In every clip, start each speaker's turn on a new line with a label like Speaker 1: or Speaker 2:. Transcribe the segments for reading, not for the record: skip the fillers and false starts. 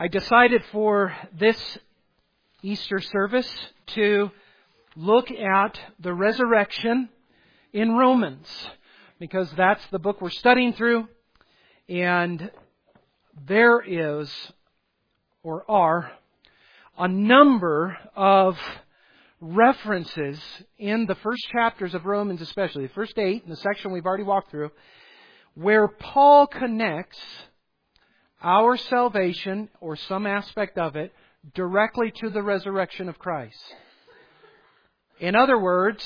Speaker 1: I decided for this Easter service to look at the resurrection in Romans, because that's the book we're studying through, and there is, or are, a number of references in the first chapters of Romans, especially the first 8, in the section we've already walked through, where Paul connects our salvation, or some aspect of it, directly to the resurrection of Christ. In other words,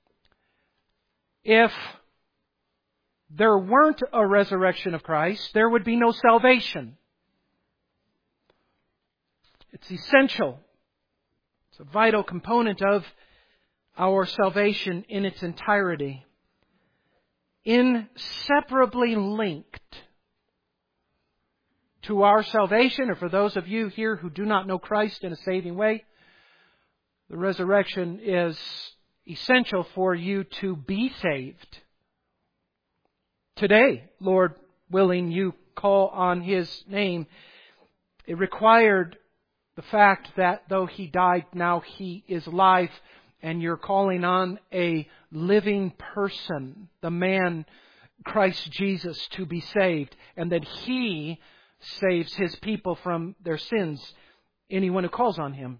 Speaker 1: if there weren't a resurrection of Christ, there would be no salvation. It's essential. It's a vital component of our salvation in its entirety. Inseparably linked to our salvation, or for those of you here who do not know Christ in a saving way, the resurrection is essential for you to be saved. Today, Lord willing, you call on His name. It required the fact that though He died, now He is alive, and you're calling on a living person, the man Christ Jesus, to be saved, and that He saves His people from their sins, anyone who calls on Him.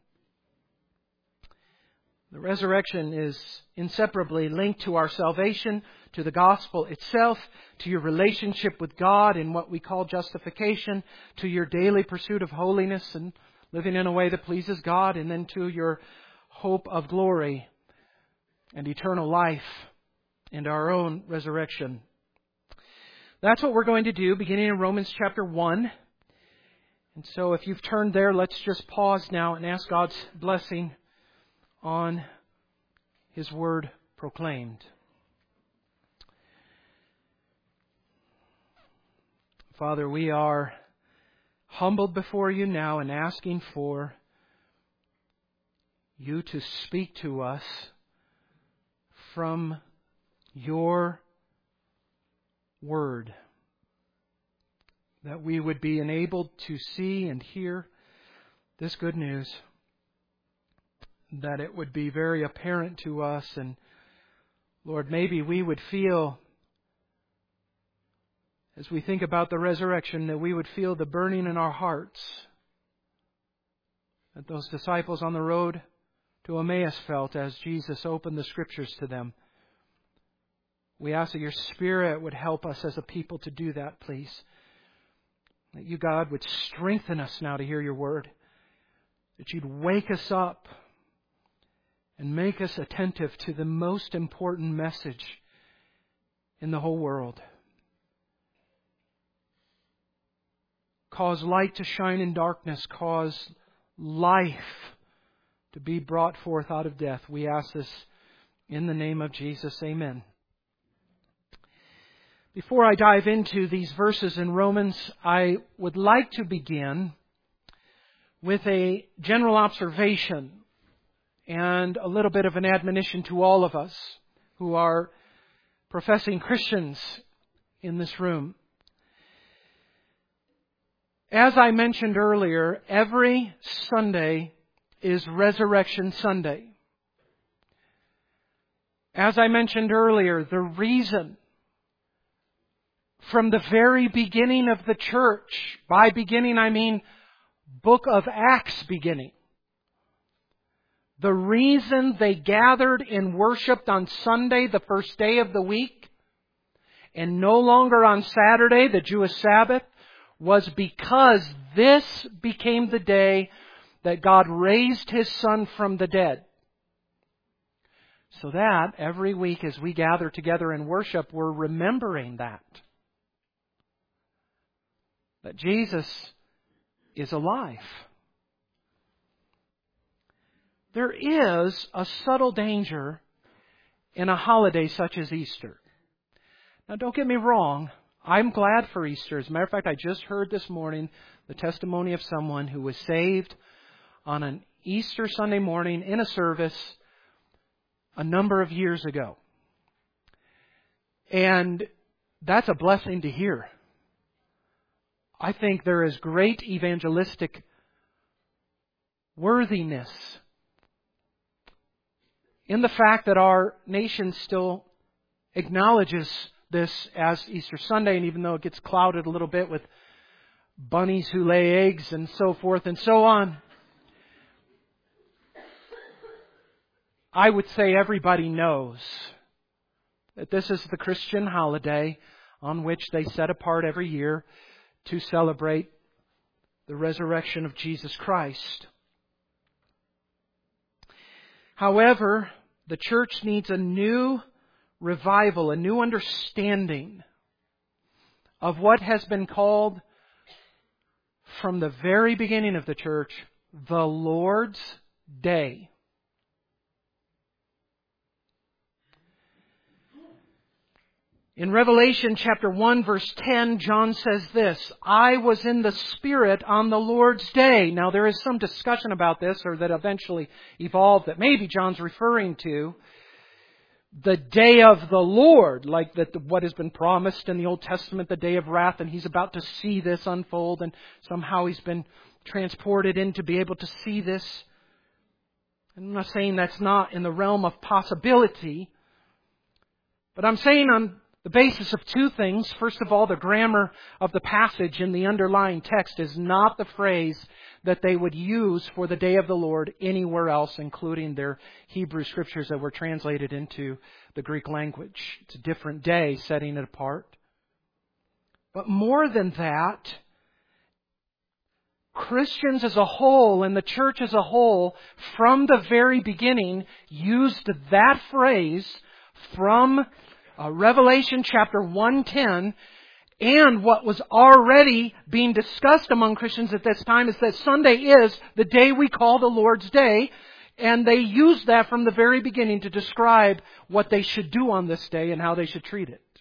Speaker 1: The resurrection is inseparably linked to our salvation, to the gospel itself, to your relationship with God in what we call justification, to your daily pursuit of holiness and living in a way that pleases God, and then to your hope of glory and eternal life and our own resurrection. That's what we're going to do, beginning in Romans chapter 1. And so if you've turned there, let's just pause now and ask God's blessing on His Word proclaimed. Father, we are humbled before You now and asking for You to speak to us from Your Word, that we would be enabled to see and hear this good news, that it would be very apparent to us, and Lord, maybe we would feel, as we think about the resurrection, that we would feel the burning in our hearts that those disciples on the road to Emmaus felt as Jesus opened the Scriptures to them. We ask that Your Spirit would help us as a people to do that, please. That You, God, would strengthen us now to hear Your Word. That You'd wake us up and make us attentive to the most important message in the whole world. Cause light to shine in darkness. Cause life to be brought forth out of death. We ask this in the name of Jesus. Amen. Before I dive into these verses in Romans, I would like to begin with a general observation and a little bit of an admonition to all of us who are professing Christians in this room. As I mentioned earlier, every Sunday is Resurrection Sunday. As I mentioned earlier, the reason from the very beginning of the church, by beginning I mean Book of Acts beginning, the reason they gathered and worshipped on Sunday, the first day of the week, and no longer on Saturday, the Jewish Sabbath, was because this became the day that God raised His Son from the dead. So that every week as we gather together and worship, we're remembering that Jesus is alive. There is a subtle danger in a holiday such as Easter. Now, don't get me wrong. I'm glad for Easter. As a matter of fact, I just heard this morning the testimony of someone who was saved on an Easter Sunday morning in a service a number of years ago. And that's a blessing to hear. I think there is great evangelistic worthiness in the fact that our nation still acknowledges this as Easter Sunday, and even though it gets clouded a little bit with bunnies who lay eggs and so forth and so on, I would say everybody knows that this is the Christian holiday on which they set apart every year to celebrate the resurrection of Jesus Christ. However, the church needs a new revival, a new understanding of what has been called from the very beginning of the church, the Lord's Day. In Revelation chapter 1 verse 10, John says this, I was in the Spirit on the Lord's day. Now there is some discussion about this, or that eventually evolved, that maybe John's referring to the day of the Lord, like what has been promised in the Old Testament, the day of wrath, and he's about to see this unfold, and somehow he's been transported in to be able to see this. I'm not saying that's not in the realm of possibility, but I'm saying on the basis of two things. First of all, the grammar of the passage in the underlying text is not the phrase that they would use for the day of the Lord anywhere else, including their Hebrew scriptures that were translated into the Greek language. It's a different day, setting it apart. But more than that, Christians as a whole and the church as a whole, from the very beginning, used that phrase from Revelation chapter 1:10, and what was already being discussed among Christians at this time is that Sunday is the day we call the Lord's Day, and they used that from the very beginning to describe what they should do on this day and how they should treat it.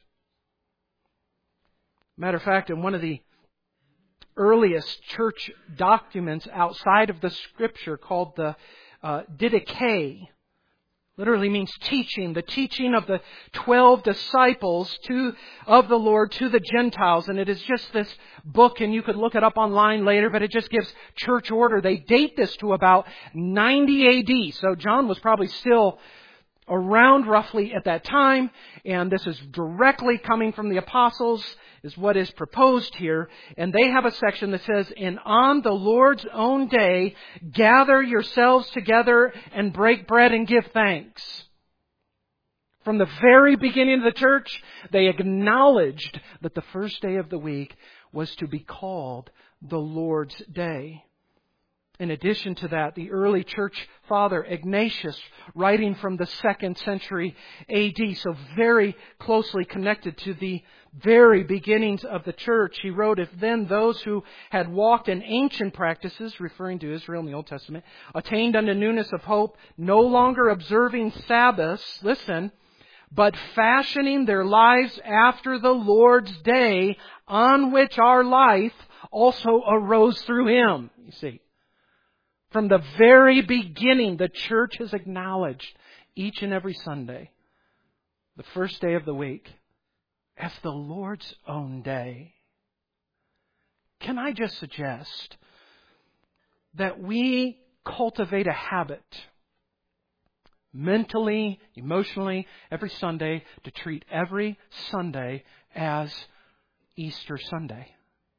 Speaker 1: Matter of fact, in one of the earliest church documents outside of the Scripture called the Didache, literally means teaching, the teaching of the 12 disciples of the Lord to the Gentiles. And it is just this book, and you could look it up online later, but it just gives church order. They date this to about 90 AD. So John was probably still around roughly at that time, and this is directly coming from the apostles, is what is proposed here. And they have a section that says, and on the Lord's own day, gather yourselves together and break bread and give thanks. From the very beginning of the church, they acknowledged that the first day of the week was to be called the Lord's Day. In addition to that, the early church father, Ignatius, writing from the 2nd century AD, so very closely connected to the very beginnings of the church, he wrote, if then those who had walked in ancient practices, referring to Israel in the Old Testament, attained unto newness of hope, no longer observing Sabbaths, listen, but fashioning their lives after the Lord's day, on which our life also arose through Him. You see. From the very beginning, the church has acknowledged each and every Sunday, the first day of the week, as the Lord's own day. Can I just suggest that we cultivate a habit, mentally, emotionally, every Sunday, to treat every Sunday as Easter Sunday?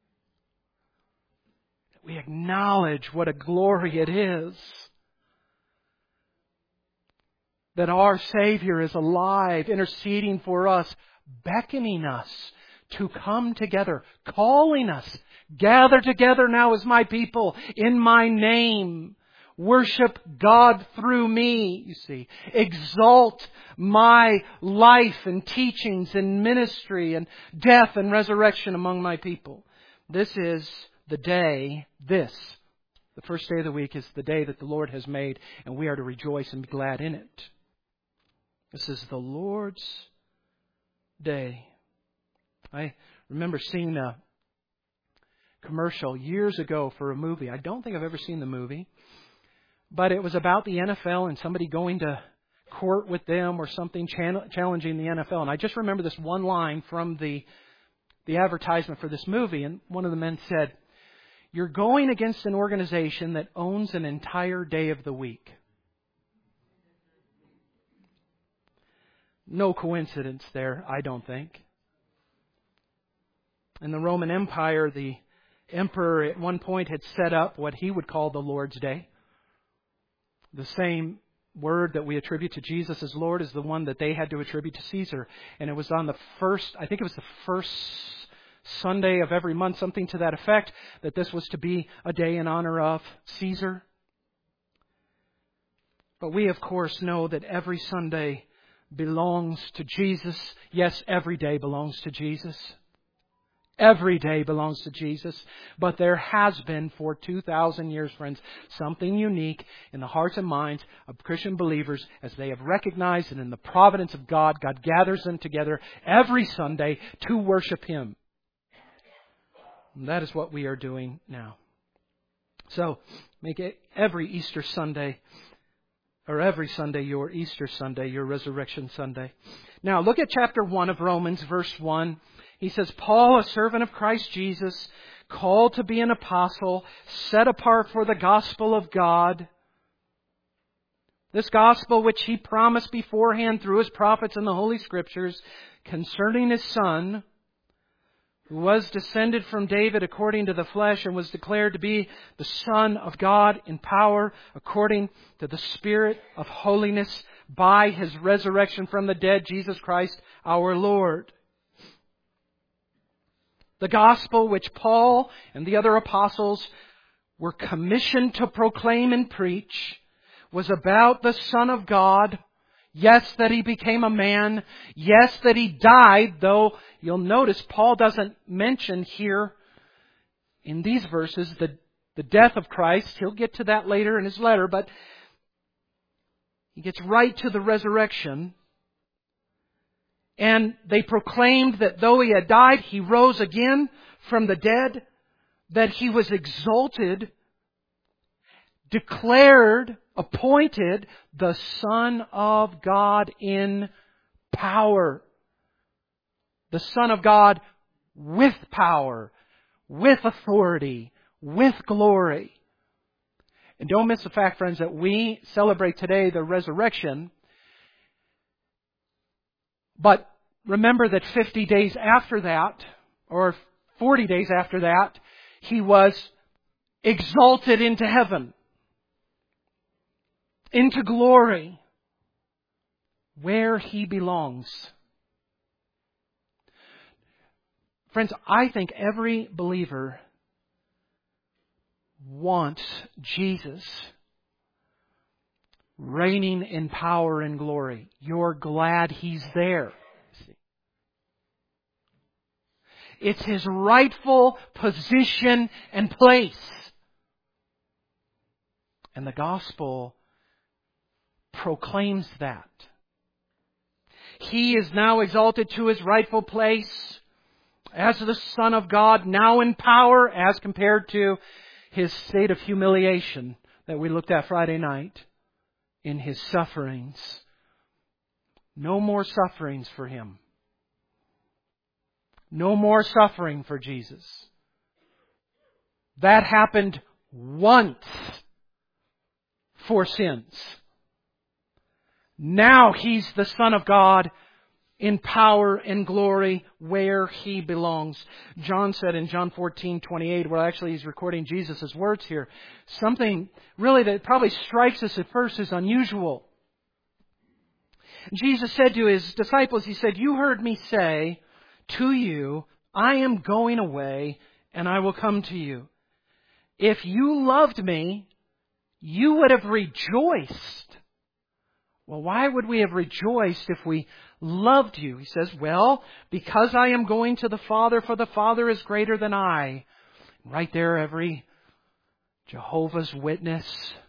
Speaker 1: We acknowledge what a glory it is that our Savior is alive, interceding for us, beckoning us to come together, calling us, gather together now as my people in my name. Worship God through me, you see. Exalt my life and teachings and ministry and death and resurrection among my people. This is the day, the first day of the week, is the day that the Lord has made, and we are to rejoice and be glad in it. This is the Lord's day. I remember seeing a commercial years ago for a movie. I don't think I've ever seen the movie, but it was about the NFL and somebody going to court with them or something, challenging the NFL. And I just remember this one line from the the advertisement for this movie, and one of the men said, "You're going against an organization that owns an entire day of the week." No coincidence there, I don't think. In the Roman Empire, the emperor at one point had set up what he would call the Lord's Day. The same word that we attribute to Jesus as Lord is the one that they had to attribute to Caesar. And it was on the first, I think it was the first Sunday of every month, something to that effect, that this was to be a day in honor of Caesar. But we, of course, know that every Sunday belongs to Jesus. Yes, every day belongs to Jesus. Every day belongs to Jesus. But there has been for 2,000 years, friends, something unique in the hearts and minds of Christian believers as they have recognized that in the providence of God, God gathers them together every Sunday to worship Him. And that is what we are doing now. So, make it every Easter Sunday, or every Sunday your Easter Sunday, your Resurrection Sunday. Now, look at chapter 1 of Romans, verse 1. He says, Paul, a servant of Christ Jesus, called to be an apostle, set apart for the gospel of God. This gospel which He promised beforehand through His prophets in the Holy Scriptures concerning His Son, who was descended from David according to the flesh and was declared to be the Son of God in power according to the Spirit of holiness by His resurrection from the dead, Jesus Christ our Lord. The gospel which Paul and the other apostles were commissioned to proclaim and preach was about the Son of God. Yes, that He became a man. Yes, that He died, though you'll notice Paul doesn't mention here in these verses the death of Christ. He'll get to that later in his letter, but he gets right to the resurrection. And they proclaimed that though He had died, He rose again from the dead, that He was exalted, declared, appointed the Son of God in power. The Son of God with power, with authority, with glory. And don't miss the fact, friends, that we celebrate today the resurrection. But remember that 50 days after that, or 40 days after that, He was exalted into heaven, into glory, where He belongs. Friends, I think every believer wants Jesus reigning in power and glory. You're glad He's there. It's His rightful position and place. And the gospel proclaims that. He is now exalted to His rightful place as the Son of God, now in power as compared to His state of humiliation that we looked at Friday night in His sufferings. No more sufferings for Him. No more suffering for Jesus. That happened once for sins. Now He's the Son of God in power and glory where He belongs. John said in John 14:28, well, actually he's recording Jesus' words here, something really that probably strikes us at first as unusual. Jesus said to His disciples, He said, "You heard Me say to you, I am going away and I will come to you. If you loved Me, you would have rejoiced." Well, why would we have rejoiced if we loved You? He says, well, because I am going to the Father, for the Father is greater than I. Right there, every Jehovah's Witness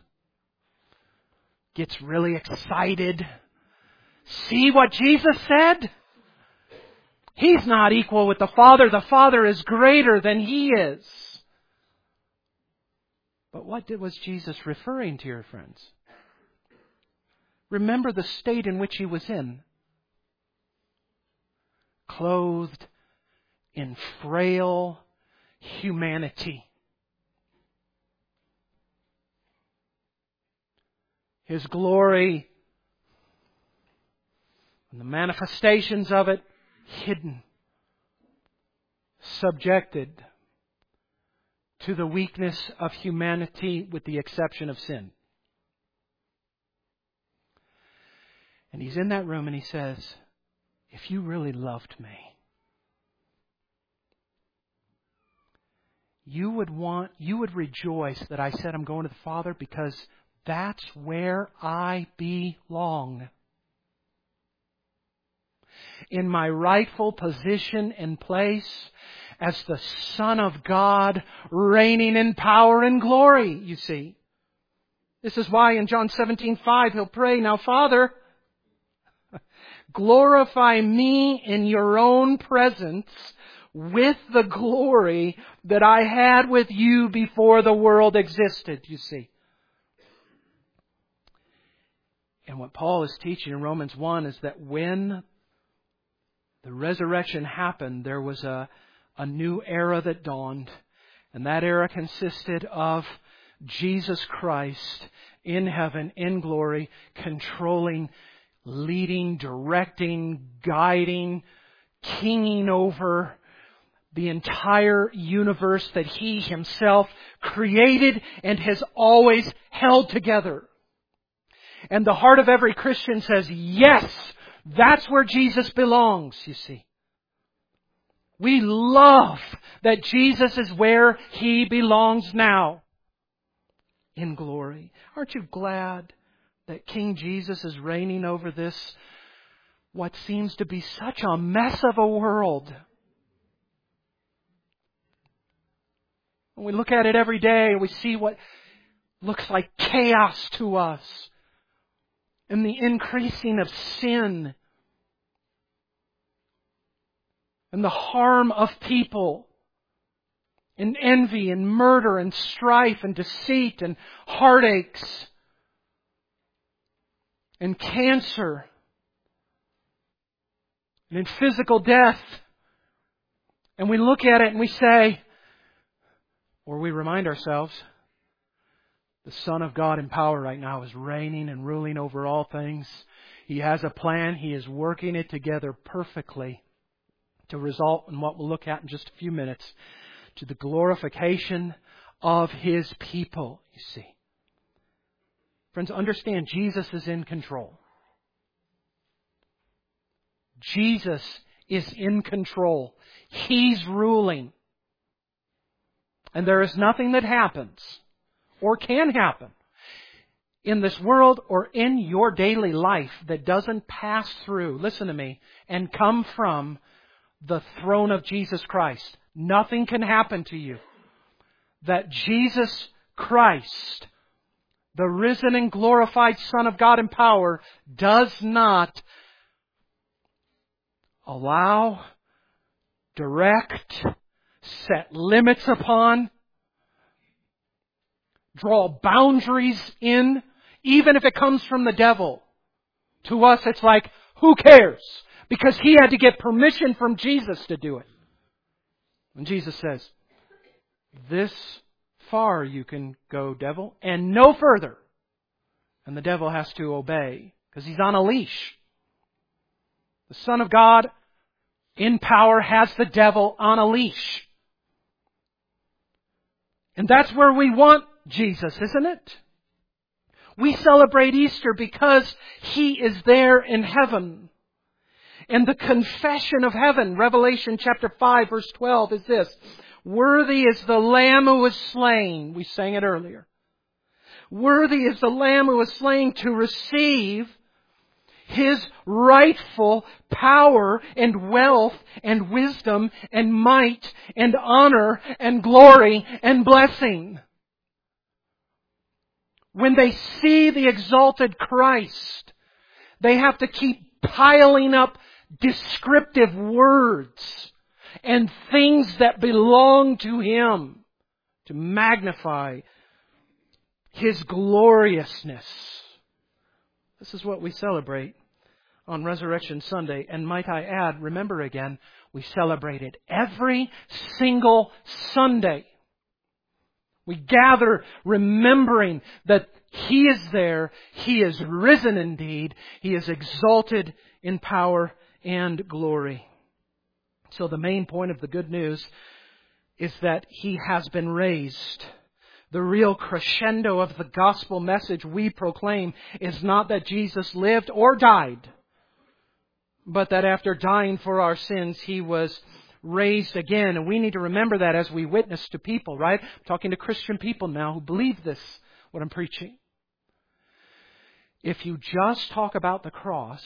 Speaker 1: gets really excited. See what Jesus said? He's not equal with the Father. The Father is greater than He is. But what was Jesus referring to, your friends? Remember the state in which He was in. Clothed in frail humanity. His glory and the manifestations of it hidden, subjected to the weakness of humanity with the exception of sin. And He's in that room and He says, if you really loved me, you would rejoice that I said I'm going to the Father, because that's where I belong. In my rightful position and place as the Son of God, reigning in power and glory, you see. This is why in John 17:5 He'll pray, now Father, glorify me in your own presence with the glory that I had with you before the world existed, you see. And what Paul is teaching in Romans 1 is that when the resurrection happened, there was a new era that dawned. And that era consisted of Jesus Christ in heaven, in glory, controlling, leading, directing, guiding, kinging over the entire universe that He Himself created and has always held together. And the heart of every Christian says, yes, that's where Jesus belongs, you see. We love that Jesus is where He belongs now, in glory. Aren't you glad that King Jesus is reigning over this, what seems to be such a mess of a world? When we look at it every day, we see what looks like chaos to us, and the increasing of sin, and the harm of people, and envy and murder and strife and deceit and heartaches and cancer and in physical death. And we look at it and we say, or we remind ourselves, the Son of God in power right now is reigning and ruling over all things. He has a plan. He is working it together perfectly to result in what we'll look at in just a few minutes, to the glorification of His people, you see. Friends, understand Jesus is in control. Jesus is in control. He's ruling. And there is nothing that happens or can happen in this world or in your daily life that doesn't pass through, listen to me, and come from the throne of Jesus Christ. Nothing can happen to you that Jesus Christ, the risen and glorified Son of God in power, does not allow, direct, set limits upon, draw boundaries in, even if it comes from the devil. To us, it's like, who cares? Because He had to get permission from Jesus to do it. And Jesus says, this far you can go, devil, and no further. And the devil has to obey, because he's on a leash. The Son of God in power has the devil on a leash. And that's where we want Jesus, isn't it? We celebrate Easter because He is there in heaven. And the confession of heaven, Revelation chapter 5 verse 12 is this: worthy is the Lamb who was slain. We sang it earlier. Worthy is the Lamb who was slain to receive His rightful power and wealth and wisdom and might and honor and glory and blessing. When they see the exalted Christ, they have to keep piling up descriptive words and things that belong to Him to magnify His gloriousness. This is what we celebrate on Resurrection Sunday. And might I add, remember again, We celebrate it every single Sunday. We gather remembering that He is there. He is risen indeed. He is exalted in power and glory. So the main point of the good news is that He has been raised. The real crescendo of the gospel message we proclaim is not that Jesus lived or died, but that after dying for our sins, He was raised again. And we need to remember that as we witness to people, right? I'm talking to Christian people now who believe this, what I'm preaching. If you just talk about the cross,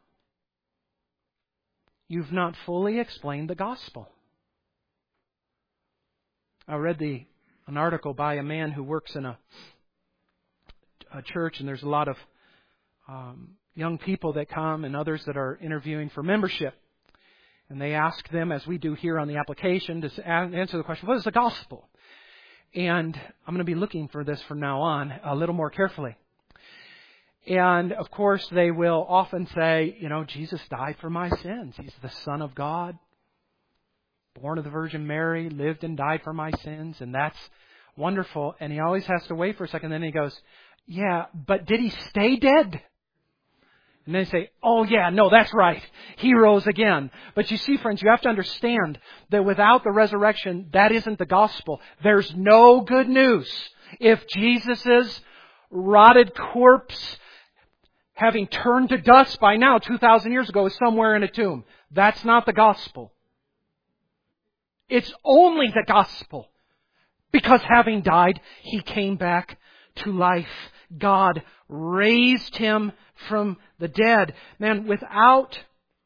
Speaker 1: you've not fully explained the gospel. I read an article by a man who works in a church, and there's a lot of young people that come and others that are interviewing for membership. And they ask them, as we do here on the application, to answer the question, what is the gospel? And I'm going to be looking for this from now on a little more carefully. And, of course, they will often say, Jesus died for my sins. He's the Son of God, born of the Virgin Mary, lived and died for my sins, and that's wonderful. And he always has to wait for a second, then he goes, yeah, but did He stay dead? And they say, oh yeah, no, that's right. He rose again. But you see, friends, you have to understand that without the resurrection, that isn't the gospel. There's no good news. If Jesus' rotted corpse, having turned to dust by now 2,000 years ago, is somewhere in a tomb, that's not the gospel. It's only the gospel. Because having died, He came back to life. God raised Him from the dead. Man, without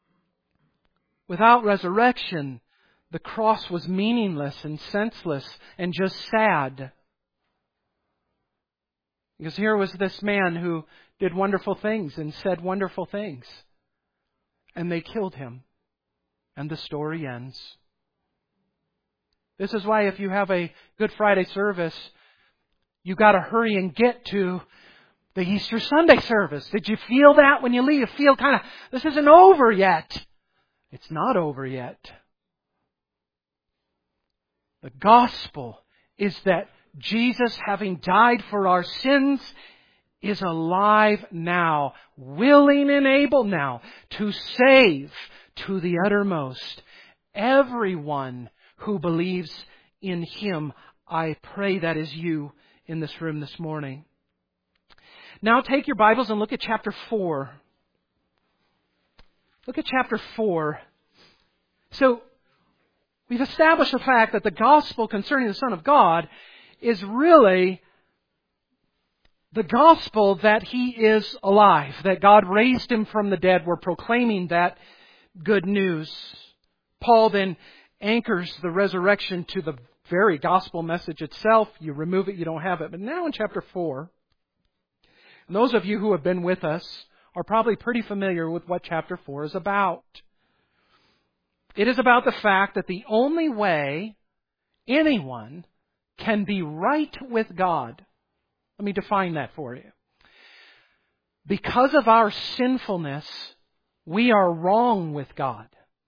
Speaker 1: resurrection, the cross was meaningless and senseless and just sad. Because here was this man who did wonderful things and said wonderful things. And they killed Him. And the story ends. This is why if you have a Good Friday service, you've got to hurry and get to the Easter Sunday service. Did you feel that when you leave? You feel this isn't over yet. It's not over yet. The gospel is that Jesus, having died for our sins, is alive now, willing and able now to save to the uttermost everyone who believes in Him. I pray that is you in this room this morning. Now take your Bibles and look at chapter 4. Look at chapter 4. So, we've established the fact that the gospel concerning the Son of God is really the gospel that He is alive, that God raised Him from the dead. We're proclaiming that good news. Paul then anchors the resurrection to the very gospel message itself. You remove it, you don't have it. But now in chapter 4, and those of you who have been with us are probably pretty familiar with what chapter 4 is about. It is about the fact that the only way anyone can be right with God. Let me define that for you. Because of our sinfulness, we are wrong with God.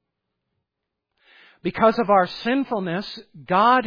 Speaker 1: Because of our sinfulness, God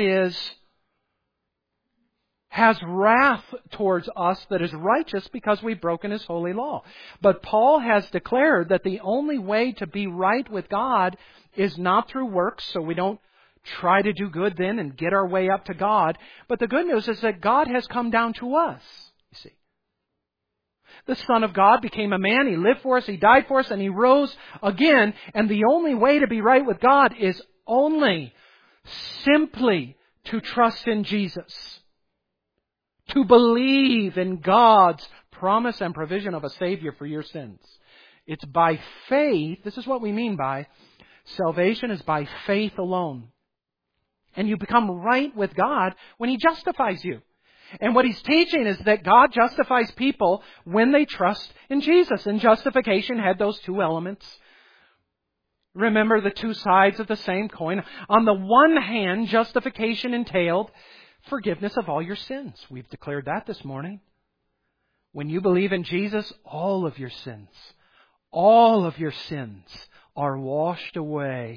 Speaker 1: has wrath towards us that is righteous because we've broken His holy law. But Paul has declared that the only way to be right with God is not through works, so we don't try to do good then and get our way up to God. But the good news is that God has come down to us, you see. The Son of God became a man, He lived for us, He died for us, and He rose again. And the only way to be right with God is only simply to trust in Jesus. To believe in God's promise and provision of a Savior for your sins. It's by faith. This is what we mean by salvation is by faith alone. And you become right with God when He justifies you. And what he's teaching is that God justifies people when they trust in Jesus. And justification had those two elements. Remember the two sides of the same coin. On the one hand, justification entailed forgiveness of all your sins. We've declared that this morning. When you believe in Jesus, all of your sins are washed away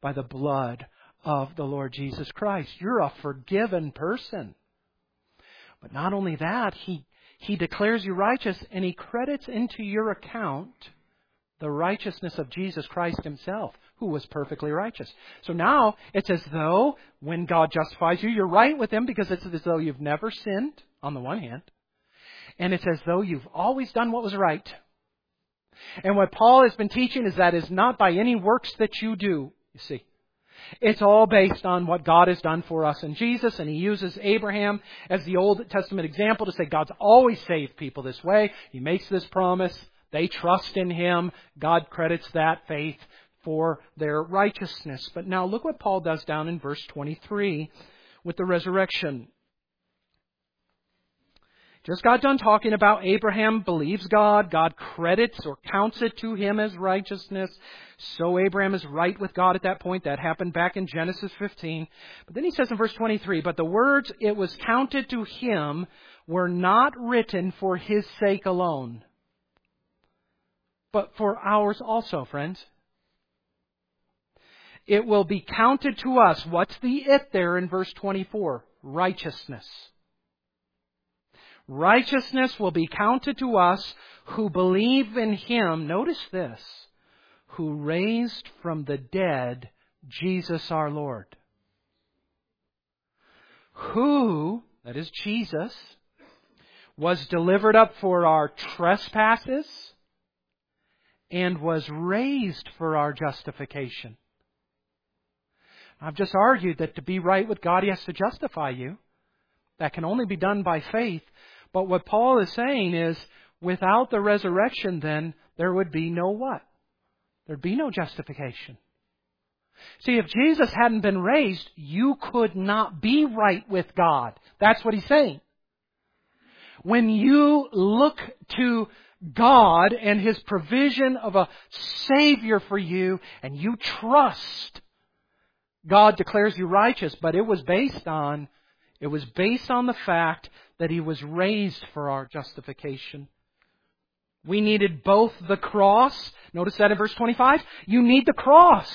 Speaker 1: by the blood of the Lord Jesus Christ. You're a forgiven person. But not only that, He declares you righteous, and He credits into your account the righteousness of Jesus Christ Himself, who was perfectly righteous. So now it's as though when God justifies you, you're right with Him because it's as though you've never sinned, on the one hand, and it's as though you've always done what was right. And what Paul has been teaching is that is not by any works that you do, you see. It's all based on what God has done for us in Jesus, and He uses Abraham as the Old Testament example to say God's always saved people this way. He makes this promise. They trust in Him. God credits that faith for their righteousness. But now look what Paul does down in verse 23 with the resurrection. Just got done talking about Abraham believes God. God credits or counts it to him as righteousness. So Abraham is right with God at that point. That happened back in Genesis 15. But then he says in verse 23, but the words it was counted to him were not written for his sake alone, but for ours also, friends. It will be counted to us. What's the it there in verse 24? Righteousness. Righteousness will be counted to us who believe in Him, notice this, who raised from the dead Jesus our Lord. Who, that is Jesus, was delivered up for our trespasses and was raised for our justification. I've just argued that to be right with God, He has to justify you. That can only be done by faith. But what Paul is saying is, without the resurrection, then, there would be no what? There'd be no justification. See, if Jesus hadn't been raised, you could not be right with God. That's what he's saying. When you look to God and His provision of a Savior for you, and you trust, God declares you righteous, but it was based on the fact that He was raised for our justification. We needed both the cross. Notice that in verse 25. You need the cross.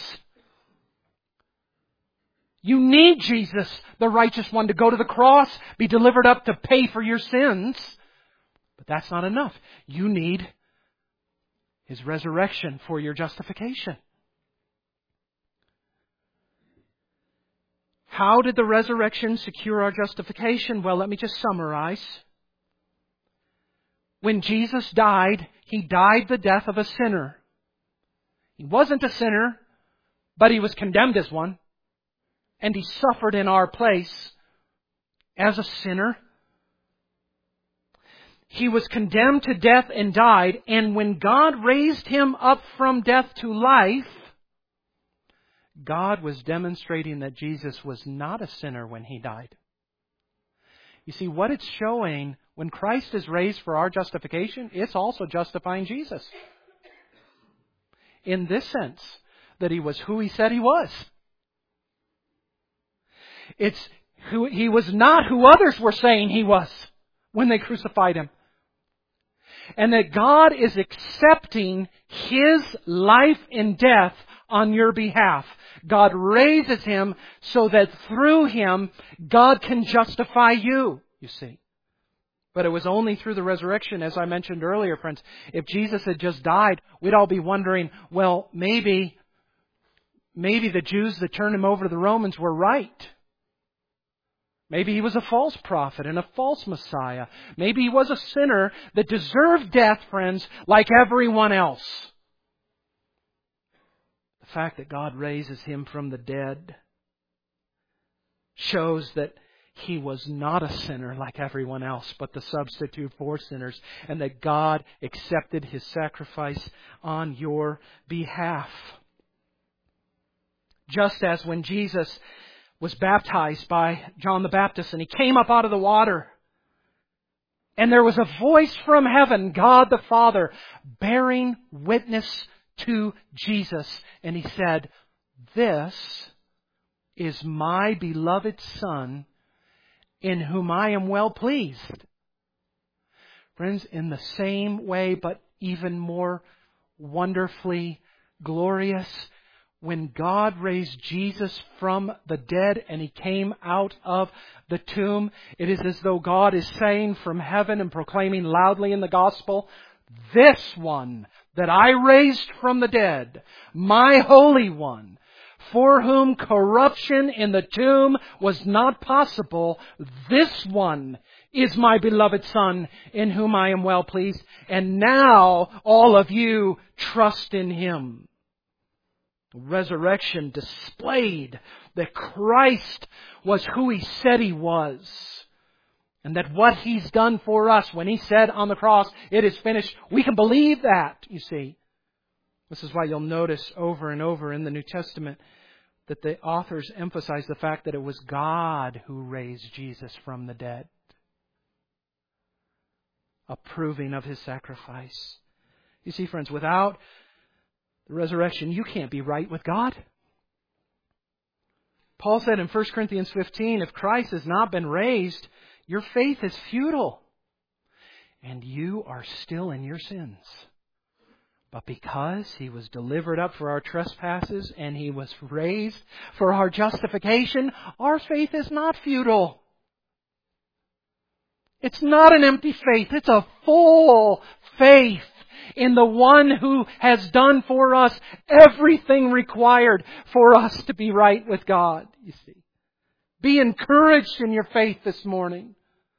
Speaker 1: You need Jesus, the righteous one, to go to the cross, be delivered up to pay for your sins. But that's not enough. You need His resurrection for your justification. How did the resurrection secure our justification? Well, let me just summarize. When Jesus died, He died the death of a sinner. He wasn't a sinner, but He was condemned as one. And He suffered in our place as a sinner. He was condemned to death and died. And when God raised Him up from death to life, God was demonstrating that Jesus was not a sinner when He died. You see, what it's showing, when Christ is raised for our justification, it's also justifying Jesus. In this sense, that He was who He said He was. He was not who others were saying He was when they crucified Him. And that God is accepting His life and death on your behalf. God raises Him so that through Him, God can justify you, you see. But it was only through the resurrection, as I mentioned earlier, friends. If Jesus had just died, we'd all be wondering, well, maybe the Jews that turned Him over to the Romans were right. Maybe He was a false prophet and a false Messiah. Maybe He was a sinner that deserved death, friends, like everyone else. The fact that God raises Him from the dead shows that He was not a sinner like everyone else, but the substitute for sinners, and that God accepted His sacrifice on your behalf. Just as when Jesus was baptized by John the Baptist and He came up out of the water, and there was a voice from heaven, God the Father, bearing witness to Jesus. And He said, "This is my beloved Son, in whom I am well pleased." Friends, in the same way, but even more wonderfully glorious, when God raised Jesus from the dead and He came out of the tomb, it is as though God is saying from heaven and proclaiming loudly in the gospel, this one that I raised from the dead, my Holy One, for whom corruption in the tomb was not possible, this one is my beloved Son, in whom I am well pleased. And now all of you trust in Him. Resurrection displayed that Christ was who He said He was. And that what He's done for us when He said on the cross, it is finished, we can believe that, you see. This is why you'll notice over and over in the New Testament that the authors emphasize the fact that it was God who raised Jesus from the dead, approving of His sacrifice. You see, friends, without the resurrection, you can't be right with God. Paul said in 1 Corinthians 15, if Christ has not been raised, your faith is futile, and you are still in your sins. But because He was delivered up for our trespasses and He was raised for our justification, our faith is not futile. It's not an empty faith. It's a full faith in the One who has done for us everything required for us to be right with God, you see. Be encouraged in your faith this morning.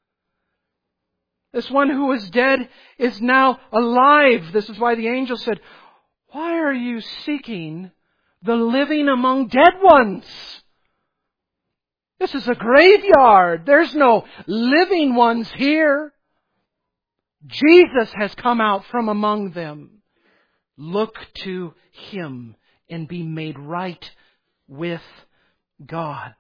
Speaker 1: This one who was dead is now alive. This is why the angel said, why are you seeking the living among dead ones? This is a graveyard. There's no living ones here. Jesus has come out from among them. Look to Him and be made right with God.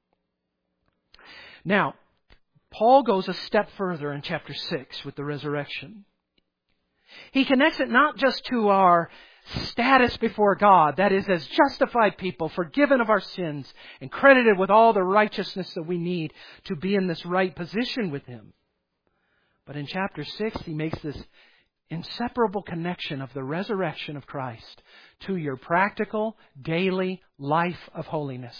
Speaker 1: Now, Paul goes a step further in chapter 6 with the resurrection. He connects it not just to our status before God, that is, as justified people, forgiven of our sins, and credited with all the righteousness that we need to be in this right position with Him. But in chapter 6, he makes this inseparable connection of the resurrection of Christ to your practical, daily life of holiness.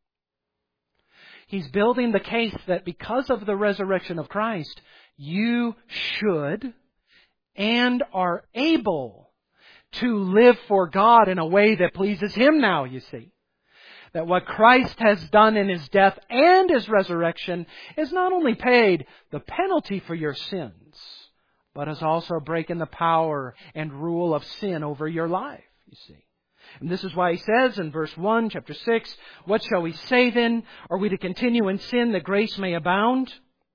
Speaker 1: He's building the case that because of the resurrection of Christ, you should and are able to live for God in a way that pleases Him now, you see. That what Christ has done in His death and His resurrection is not only paid the penalty for your sins, but has also broken the power and rule of sin over your life, you see. And this is why he says in verse 1, chapter 6, what shall we say then? Are we to continue in sin that grace may abound?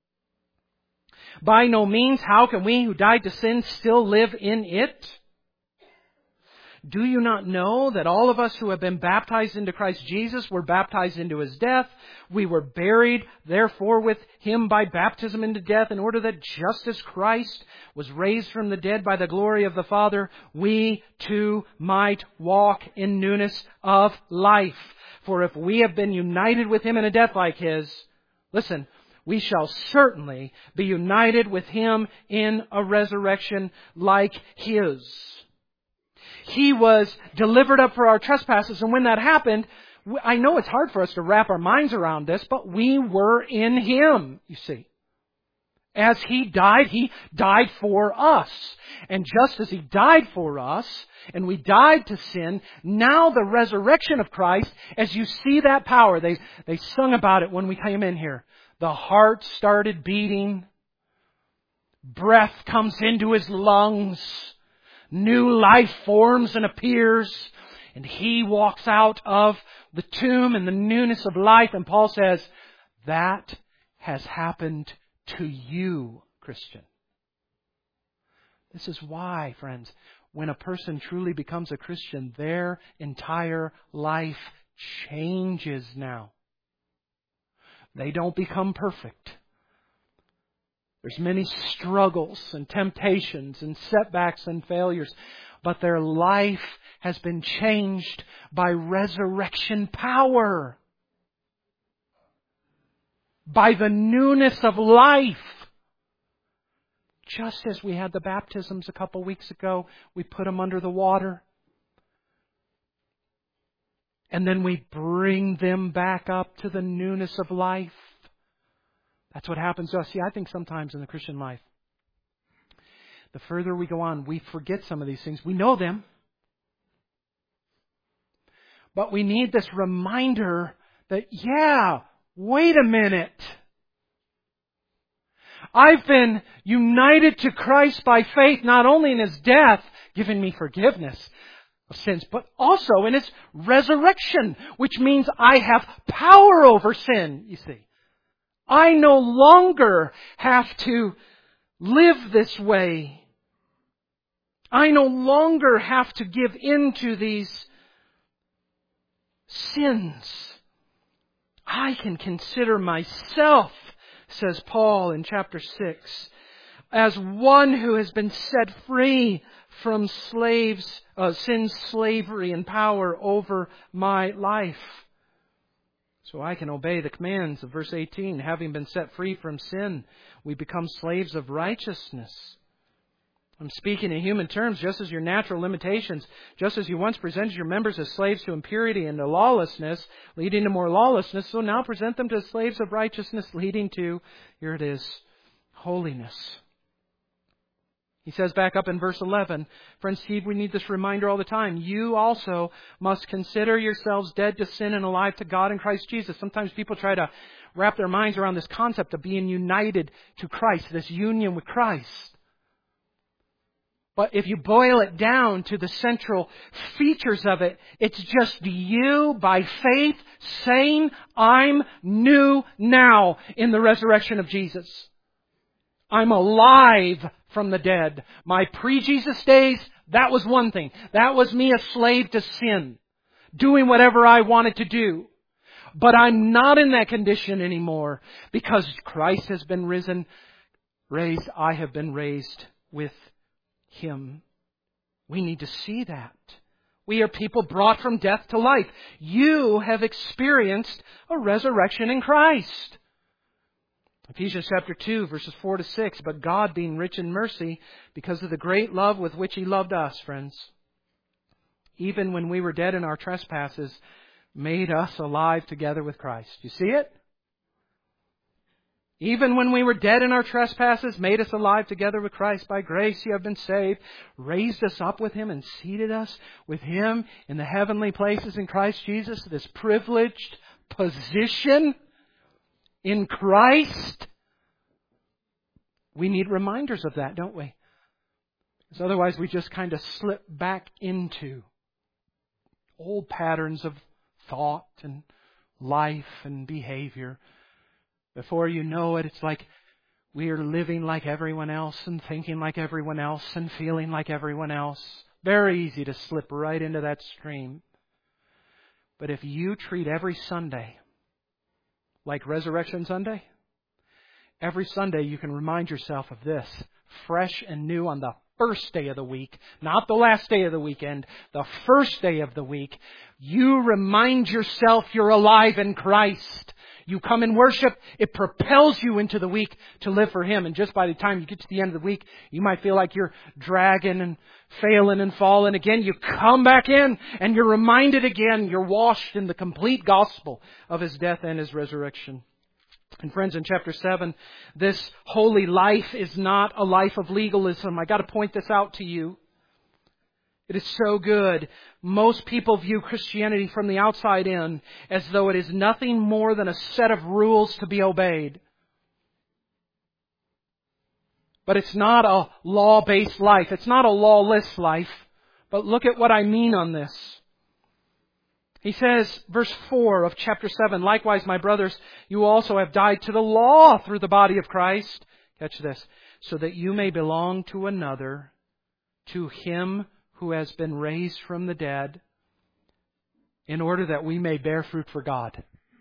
Speaker 1: By no means. How can we who died to sin still live in it? Do you not know that all of us who have been baptized into Christ Jesus were baptized into His death? We were buried, therefore, with Him by baptism into death, in order that just as Christ was raised from the dead by the glory of the Father, we too might walk in newness of life. For if we have been united with Him in a death like His, listen, we shall certainly be united with Him in a resurrection like His. He was delivered up for our trespasses. And when that happened, I know it's hard for us to wrap our minds around this, but we were in Him, you see. As He died for us. And just as He died for us, and we died to sin, now the resurrection of Christ, as you see that power, they sung about it when we came in here. The heart started beating. Breath comes into His lungs. New life forms and appears, and He walks out of the tomb in the newness of life. And Paul says, that has happened to you, Christian. This is why, friends, when a person truly becomes a Christian, their entire life changes now. They don't become perfect. There's many struggles and temptations and setbacks and failures, but their life has been changed by resurrection power. By the newness of life. Just as we had the baptisms a couple weeks ago, we put them under the water. And then we bring them back up to the newness of life. That's what happens to us. See, I think sometimes in the Christian life, the further we go on, we forget some of these things. We know them. But we need this reminder that, wait a minute. I've been united to Christ by faith, not only in His death, giving me forgiveness of sins, but also in His resurrection, which means I have power over sin, you see. I no longer have to live this way. I no longer have to give in to these sins. I can consider myself, says Paul in chapter 6, as one who has been set free from sin's slavery and power over my life. So I can obey the commands of verse 18. Having been set free from sin, we become slaves of righteousness. I'm speaking in human terms, just as your natural limitations, just as you once presented your members as slaves to impurity and to lawlessness, leading to more lawlessness, so now present them to slaves of righteousness, leading to, here it is, holiness. He says back up in verse 11, friends, Steve, we need this reminder all the time. You also must consider yourselves dead to sin and alive to God in Christ Jesus. Sometimes people try to wrap their minds around this concept of being united to Christ, this union with Christ. But if you boil it down to the central features of it, it's just you by faith saying, I'm new now in the resurrection of Jesus. I'm alive from the dead. My pre-Jesus days, that was one thing. That was me a slave to sin, doing whatever I wanted to do. But I'm not in that condition anymore because Christ has been raised. I have been raised with Him. We need to see that. We are people brought from death to life. You have experienced a resurrection in Christ. Ephesians chapter 2, verses 4 to 6. But God, being rich in mercy, because of the great love with which He loved us, friends, even when we were dead in our trespasses, made us alive together with Christ. You see it? Even when we were dead in our trespasses, made us alive together with Christ. By grace you have been saved, raised us up with Him and seated us with Him in the heavenly places in Christ Jesus. This privileged position in Christ. We need reminders of that, don't we? Because otherwise we just kind of slip back into old patterns of thought and life and behavior. Before you know it, it's like we are living like everyone else and thinking like everyone else and feeling like everyone else. Very easy to slip right into that stream. But if you treat every Sunday like Resurrection Sunday, every Sunday you can remind yourself of this, fresh and new on the first day of the week, not the last day of the weekend, the first day of the week. You remind yourself you're alive in Christ. You come and worship, it propels you into the week to live for Him. And just by the time you get to the end of the week, you might feel like you're dragging and failing and falling again. You come back in and you're reminded again, you're washed in the complete gospel of His death and His resurrection. And friends, in chapter 7, this holy life is not a life of legalism. I got to point this out to you. It is so good. Most people view Christianity from the outside in as though it is nothing more than a set of rules to be obeyed. But it's not a law-based life. It's not a lawless life. But look at what I mean on this. He says, verse 4 of chapter 7, likewise, my brothers, you also have died to the law through the body of Christ. Catch this. So that you may belong to another, to Him who has been raised from the dead, in order that we may bear fruit for God.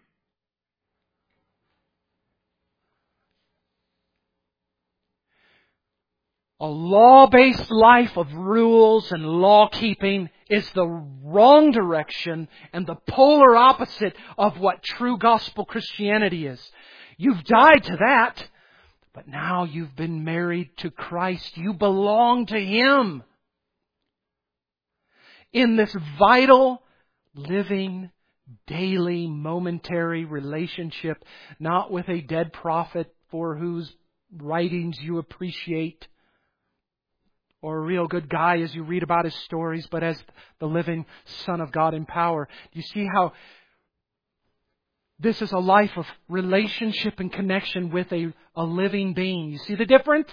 Speaker 1: A law-based life of rules and law-keeping is the wrong direction and the polar opposite of what true gospel Christianity is. You've died to that, but now you've been married to Christ. You belong to Him in this vital, living daily, momentary relationship, not with a dead prophet for whose writings you appreciate, or a real good guy as you read about his stories, but as the living Son of God in power. Do you see how this is a life of relationship and connection with a living being? You see the difference?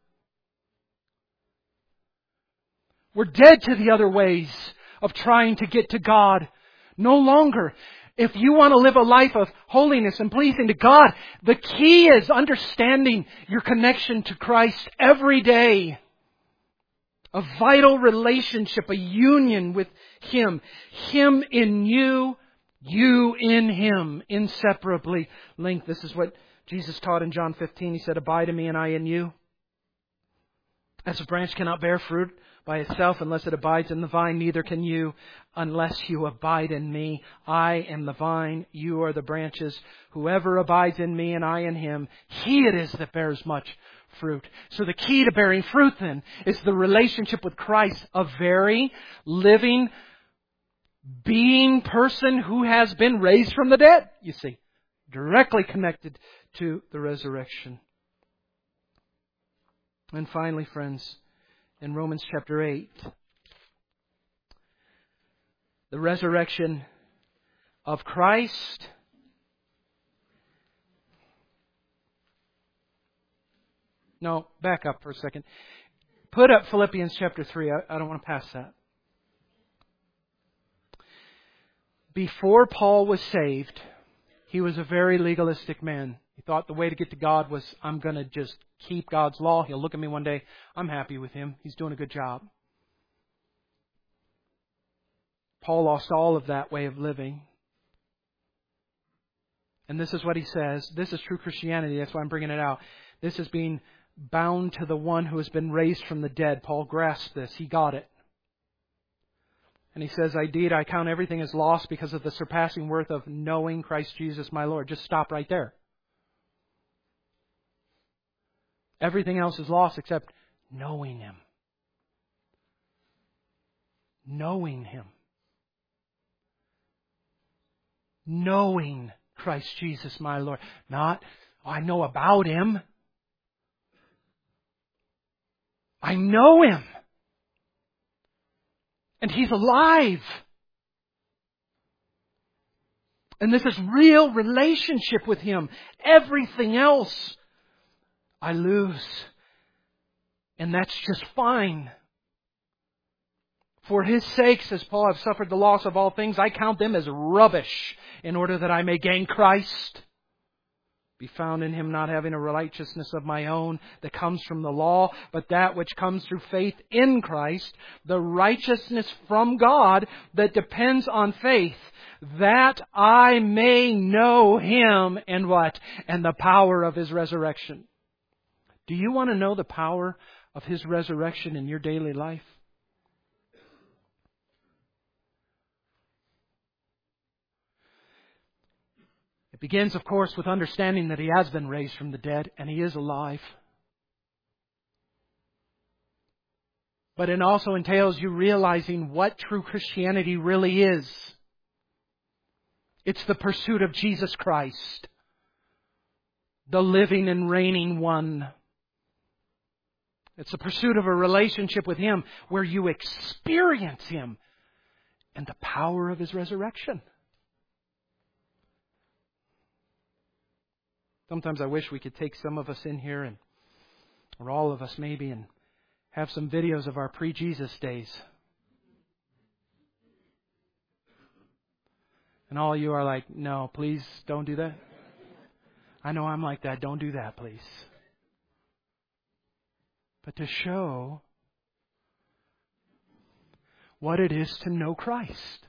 Speaker 1: We're dead to the other ways of trying to get to God. No longer. If you want to live a life of holiness and pleasing to God, the key is understanding your connection to Christ every day. A vital relationship, a union with Him. Him in you, you in Him, inseparably linked. This is what Jesus taught in John 15. He said, "Abide in me and I in you. As a branch cannot bear fruit by itself unless it abides in the vine, neither can you unless you abide in me. I am the vine, you are the branches. Whoever abides in me and I in him, he it is that bears much fruit." So the key to bearing fruit then is the relationship with Christ, a very living being person who has been raised from the dead, you see, directly connected to the resurrection. And finally, friends, in Romans chapter 8, the resurrection of Christ No, back up for a second. Put up Philippians chapter 3. I don't want to pass that. Before Paul was saved, he was a very legalistic man. He thought the way to get to God was, I'm going to just keep God's law. He'll look at me one day. I'm happy with him. He's doing a good job. Paul lost all of that way of living. And this is what he says. This is true Christianity. That's why I'm bringing it out. This is being bound to the one who has been raised from the dead. Paul grasped this. He got it. And he says, Indeed, I count everything as lost because of the surpassing worth of knowing Christ Jesus my Lord. Just stop right there. Everything else is lost except knowing Him. Knowing Him. Knowing Christ Jesus my Lord. Not, I know about Him. I know Him. And He's alive. And this is real relationship with Him. Everything else I lose. And that's just fine. For His sake, says Paul, I've suffered the loss of all things. I count them as rubbish in order that I may gain Christ. Be found in Him, not having a righteousness of my own that comes from the law, but that which comes through faith in Christ, the righteousness from God that depends on faith, that I may know Him and what? And the power of His resurrection. Do you want to know the power of His resurrection in your daily life? It begins, of course, with understanding that He has been raised from the dead and He is alive. But it also entails you realizing what true Christianity really is. It's the pursuit of Jesus Christ, the living and reigning one. It's the pursuit of a relationship with Him where you experience Him and the power of His resurrection. Sometimes I wish we could take some of us in here, or all of us maybe, and have some videos of our pre-Jesus days. And all of you are like, no, please don't do that. I know I'm like that. Don't do that, please. But to show what it is to know Christ.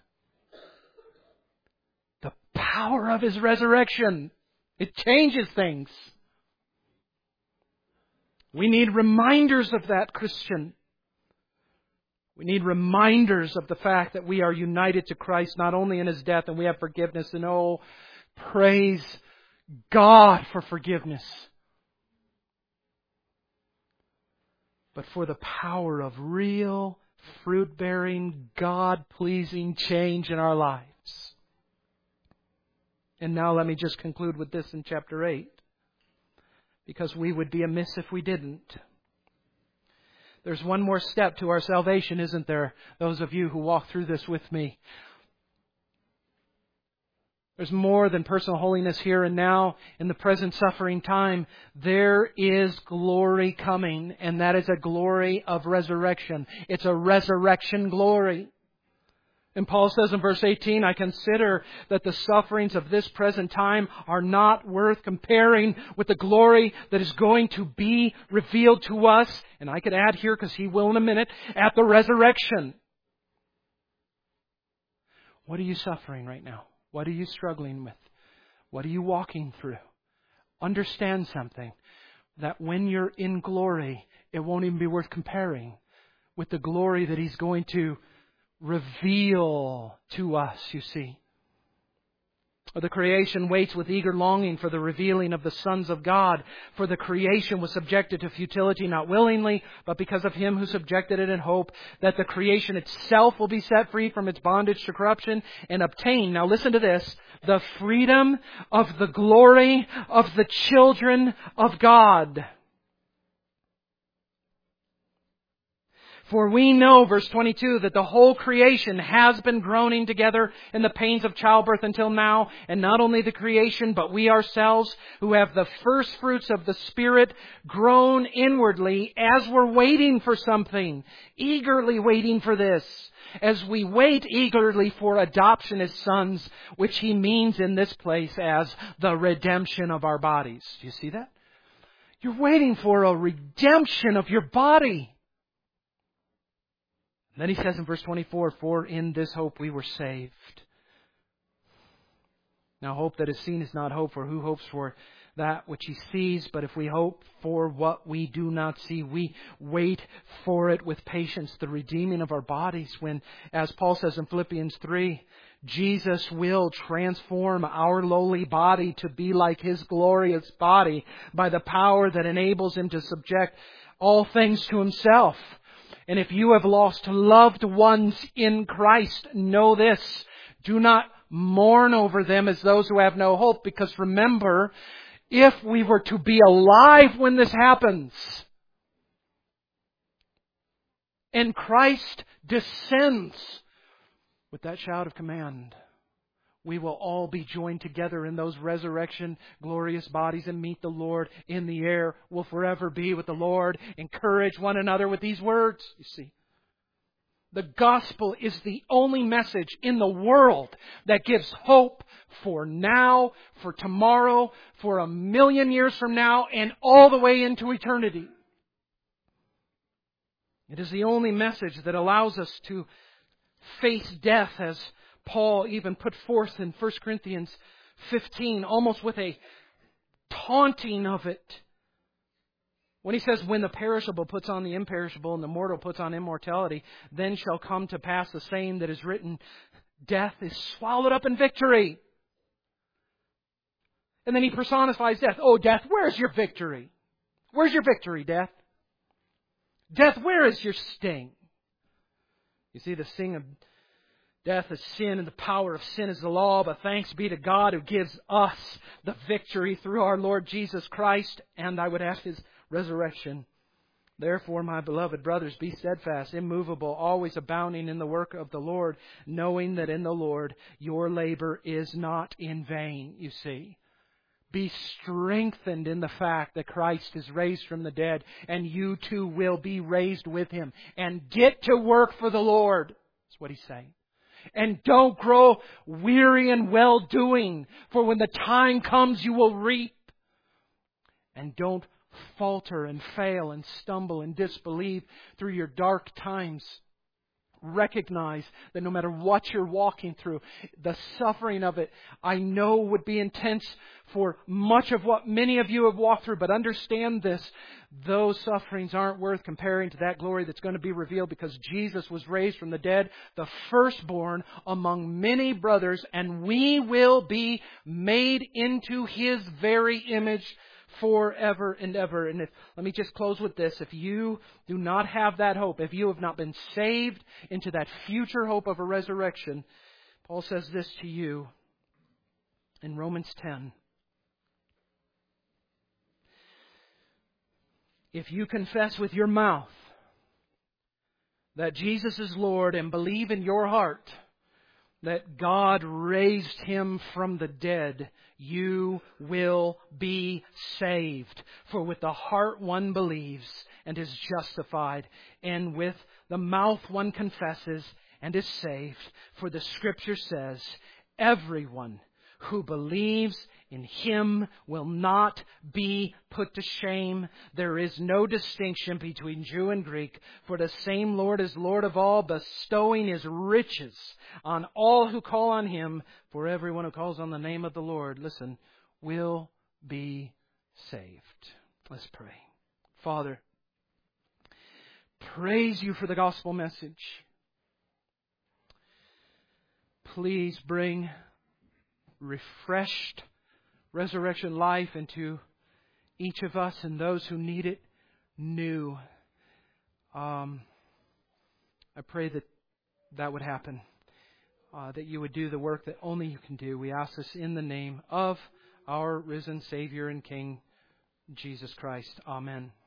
Speaker 1: The power of His resurrection. It changes things. We need reminders of that, Christian. We need reminders of the fact that we are united to Christ, not only in His death, and we have forgiveness. And oh, praise God for forgiveness. But for the power of real, fruit-bearing, God-pleasing change in our lives. And now let me just conclude with this in chapter 8, because we would be amiss if we didn't. There's one more step to our salvation, isn't there? Those of you who walk through this with me. There's more than personal holiness here and now in the present suffering time. There is glory coming, and that is a glory of resurrection. It's a resurrection glory. And Paul says in verse 18, I consider that the sufferings of this present time are not worth comparing with the glory that is going to be revealed to us. And I could add here, because he will in a minute, at the resurrection. What are you suffering right now? What are you struggling with? What are you walking through? Understand something, that when you're in glory, it won't even be worth comparing with the glory that He's going to reveal to us, you see. The creation waits with eager longing for the revealing of the sons of God. For the creation was subjected to futility, not willingly, but because of Him who subjected it, in hope that the creation itself will be set free from its bondage to corruption and obtain, now listen to this, the freedom of the glory of the children of God. For we know, verse 22, that the whole creation has been groaning together in the pains of childbirth until now. And not only the creation, but we ourselves, who have the first fruits of the Spirit, groan inwardly as we're waiting for something, eagerly waiting for this. As we wait eagerly for adoption as sons, which he means in this place as the redemption of our bodies. Do you see that? You're waiting for a redemption of your body. Then he says in verse 24, for in this hope we were saved. Now hope that is seen is not hope, for who hopes for that which he sees? But if we hope for what we do not see, we wait for it with patience, the redeeming of our bodies, when, as Paul says in Philippians 3, Jesus will transform our lowly body to be like His glorious body by the power that enables Him to subject all things to Himself. And if you have lost loved ones in Christ, know this. Do not mourn over them as those who have no hope. Because remember, if we were to be alive when this happens, and Christ descends with that shout of command, we will all be joined together in those resurrection glorious bodies and meet the Lord in the air. We'll forever be with the Lord. Encourage one another with these words. You see, the gospel is the only message in the world that gives hope for now, for tomorrow, for 1,000,000 years from now, and all the way into eternity. It is the only message that allows us to face death, as Paul even put forth in 1 Corinthians 15, almost with a taunting of it. When he says, when the perishable puts on the imperishable and the mortal puts on immortality, then shall come to pass the saying that is written, death is swallowed up in victory. And then he personifies death. Oh, death, where's your victory? Where's your victory, death? Death, where is your sting? You see, the sting of death is sin, and the power of sin is the law. But thanks be to God who gives us the victory through our Lord Jesus Christ, and I would ask His resurrection. Therefore, my beloved brothers, be steadfast, immovable, always abounding in the work of the Lord, knowing that in the Lord your labor is not in vain, you see. Be strengthened in the fact that Christ is raised from the dead, and you too will be raised with Him. And get to work for the Lord. That's what he's saying. And don't grow weary in well-doing, for when the time comes you will reap. And don't falter and fail and stumble and disbelieve through your dark times. Recognize that no matter what you're walking through, the suffering of it, I know would be intense for much of what many of you have walked through. But understand this, those sufferings aren't worth comparing to that glory that's going to be revealed, because Jesus was raised from the dead, the firstborn among many brothers, and we will be made into His very image forever and ever. And let me just close with this. If you do not have that hope, if you have not been saved into that future hope of a resurrection, Paul says this to you. in Romans 10. If you confess with your mouth that Jesus is Lord and believe in your heart that God raised Him from the dead, you will be saved. For with the heart one believes and is justified, and with the mouth one confesses and is saved. For the Scripture says, everyone who believes in Him will not be put to shame. There is no distinction between Jew and Greek, for the same Lord is Lord of all, bestowing His riches on all who call on Him. For everyone who calls on the name of the Lord, listen, will be saved. Let's pray. Father, praise You for the gospel message. Please bring refreshed resurrection life into each of us and those who need it new. I pray that would happen, that You would do the work that only You can do. We ask this in the name of our risen Savior and King, Jesus Christ. Amen.